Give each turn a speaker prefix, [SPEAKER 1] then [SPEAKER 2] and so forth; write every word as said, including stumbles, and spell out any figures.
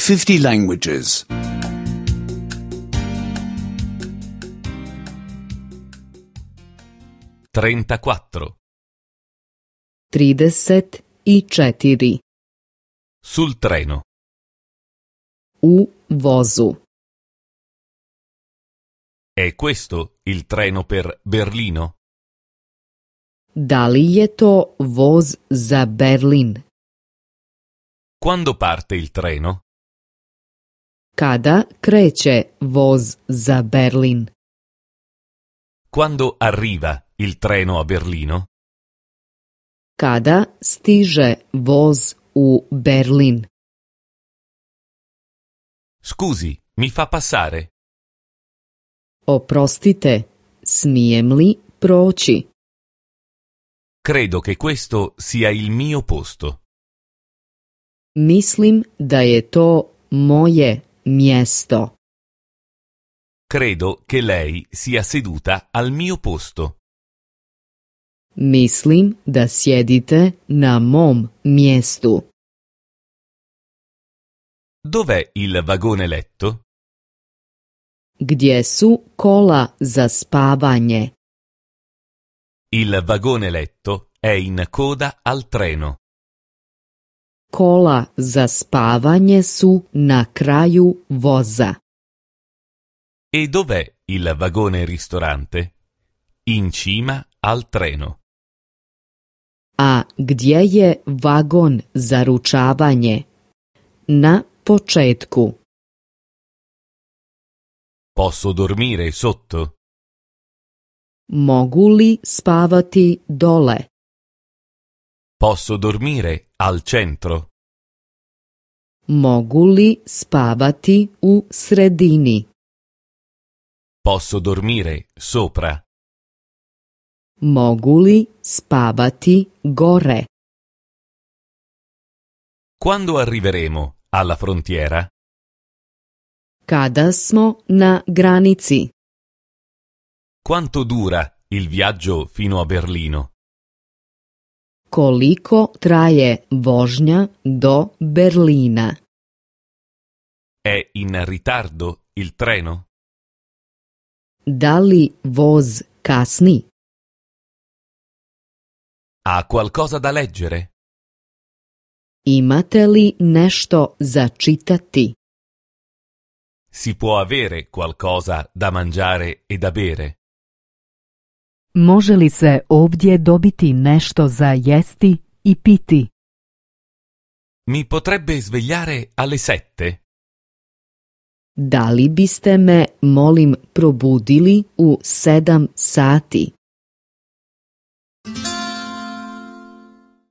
[SPEAKER 1] fifty languages.
[SPEAKER 2] trentaquattro.
[SPEAKER 3] trideset četiri.
[SPEAKER 2] Sul treno.
[SPEAKER 3] U vozu.
[SPEAKER 2] È questo il treno per Berlino?
[SPEAKER 3] Da li je to voz za Berlin?
[SPEAKER 2] Quando parte il treno?
[SPEAKER 3] Kada kreće voz za Berlin?
[SPEAKER 2] Quando arriva il treno a Berlino?
[SPEAKER 3] Kada stiže voz u Berlin?
[SPEAKER 2] Scusi, mi fa passare?
[SPEAKER 3] Oprostite, smijem li proći?
[SPEAKER 2] Credo che questo sia il mio posto.
[SPEAKER 3] Mislim da je to moje mjesto.
[SPEAKER 2] Credo che lei sia seduta al mio posto.
[SPEAKER 3] Mislim da sjedite na mom mjestu.
[SPEAKER 2] Dov'è il vagone letto?
[SPEAKER 3] Gdje su kola za spavanje?
[SPEAKER 2] Il vagone letto è in coda al treno.
[SPEAKER 3] Kola za spavanje su na kraju voza.
[SPEAKER 2] E dov'è il vagone ristorante? In cima al treno.
[SPEAKER 3] A gdje je vagon za ručavanje? Na početku.
[SPEAKER 2] Posso dormire sotto?
[SPEAKER 3] Mogu li spavati dole?
[SPEAKER 2] Posso dormire al centro?
[SPEAKER 3] Mogu li spavati u sredini?
[SPEAKER 2] Posso dormire sopra?
[SPEAKER 3] Mogu li spavati gore?
[SPEAKER 2] Quando arriveremo alla frontiera?
[SPEAKER 3] Kada smo na granici?
[SPEAKER 2] Quanto dura il viaggio fino a Berlino?
[SPEAKER 3] Koliko traje vožnja do Berlina?
[SPEAKER 2] È in ritardo il treno?
[SPEAKER 3] Da li voz kasni?
[SPEAKER 2] Ha qualcosa da leggere?
[SPEAKER 3] Imate li nešto za čitati?
[SPEAKER 2] Si può avere qualcosa da mangiare e da bere?
[SPEAKER 4] Može li se ovdje dobiti nešto za jesti i piti?
[SPEAKER 2] Mi potrebbe svegliare alle sette?
[SPEAKER 3] Da li biste me, molim, probudili u sedam sati?